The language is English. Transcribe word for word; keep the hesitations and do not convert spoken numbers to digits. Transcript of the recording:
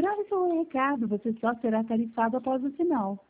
grave seu recado, você só será tarifado após o sinal.